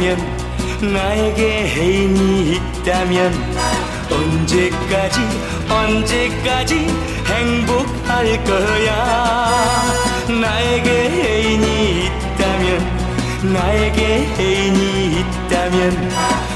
나에게 애인이 있다면 언제까지 행복할 거야. 나에게 애인이 있다면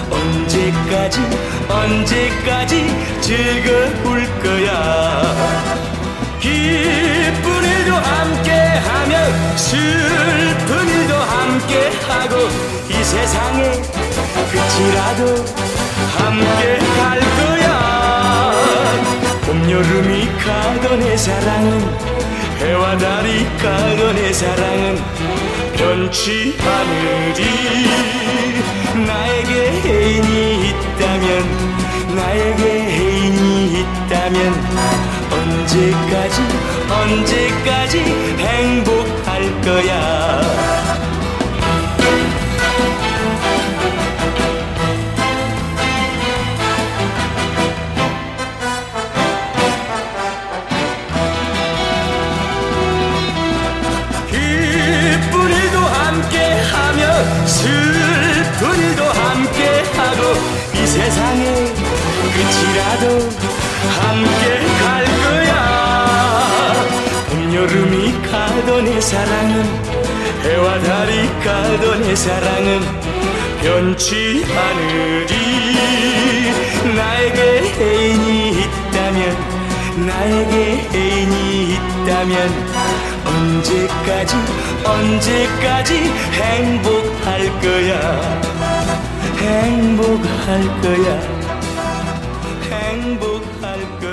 언제까지 즐거울 거야. 기쁜 일도 함께하며 슬픈 일도 함께하고 이 세상의 끝이라도 함께 갈 거야. 봄 여름이 가던 내 사랑은 해와 달이 가던 내 사랑은 변치 않으리. 나에게 애인이 있다면 언제까지 행복할 거야. 기쁜 일도 함께하며 슬픈 일도 함께하고 이 세상의 끝이라도 함께 갈 거야. 봄 여름이 가던 내 사랑은 해와 달이 가던 내 사랑은 변치 않으리. 나에게 애인이 있다면 언제까지 행복할 거야. 행복할 거야.